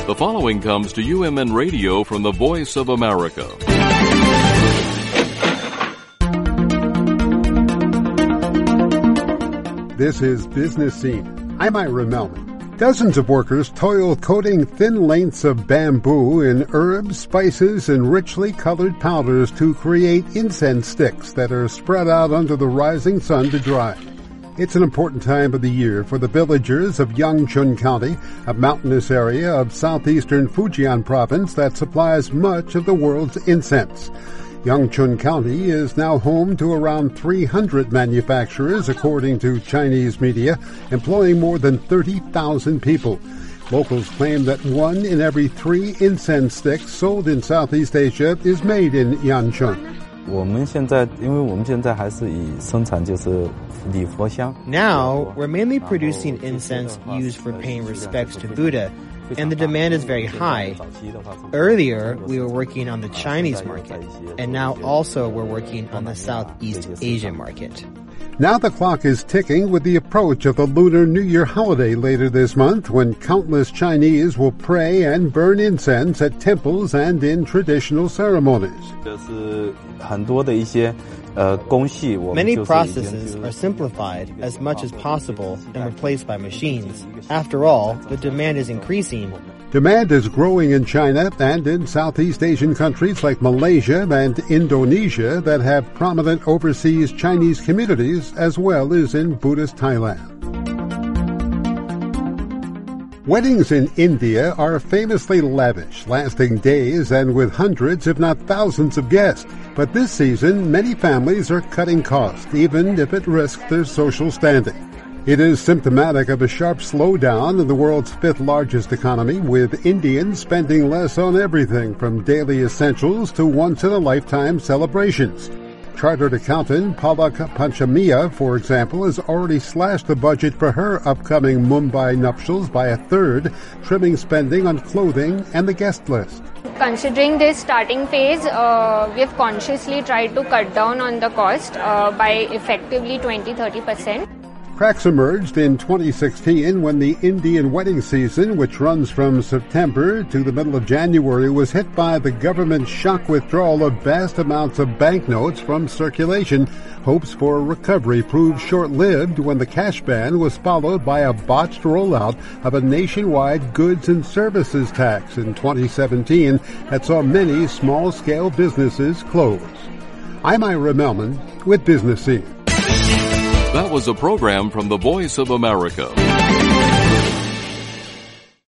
The following comes to UMN Radio from the Voice of America. This is Business Scene. I'm Ira Melman. Dozens of workers toil coating thin lengths of bamboo in herbs, spices, and richly colored powders to create incense sticks that are spread out under the rising sun to dry. It's an important time of the year for the villagers of Yangchun County, a mountainous area of southeastern Fujian province that supplies much of the world's incense. Yangchun County is now home to around 300 manufacturers, according to Chinese media, employing more than 30,000 people. Locals claim that 1 in every 3 incense sticks sold in Southeast Asia is made in Yangchun. Now, we're mainly producing incense used for paying respects to Buddha, and the demand is very high. Earlier, we were working on the Chinese market, and now also we're working on the Southeast Asian market. Now the clock is ticking with the approach of the Lunar New Year holiday later this month, when countless Chinese will pray and burn incense at temples and in traditional ceremonies. Many processes are simplified as much as possible and replaced by machines. After all, the demand is increasing. Demand is growing in China and in Southeast Asian countries like Malaysia and Indonesia that have prominent overseas Chinese communities, as well as in Buddhist Thailand. Weddings in India are famously lavish, lasting days and with hundreds, if not thousands, of guests. But this season, many families are cutting costs, even if it risks their social standing. It is symptomatic of a sharp slowdown in the world's 5th largest economy, with Indians spending less on everything from daily essentials to once-in-a-lifetime celebrations. Chartered accountant Palak Panchamiya, for example, has already slashed the budget for her upcoming Mumbai nuptials by a third, trimming spending on clothing and the guest list. Considering this starting phase, we have consciously tried to cut down on the cost by effectively 20-30%. Cracks emerged in 2016 when the Indian wedding season, which runs from September to the middle of January, was hit by the government's shock withdrawal of vast amounts of banknotes from circulation. Hopes for a recovery proved short-lived when the cash ban was followed by a botched rollout of a nationwide goods and services tax in 2017 that saw many small-scale businesses close. I'm Ira Melman with Business Scene. That was a program from the Voice of America.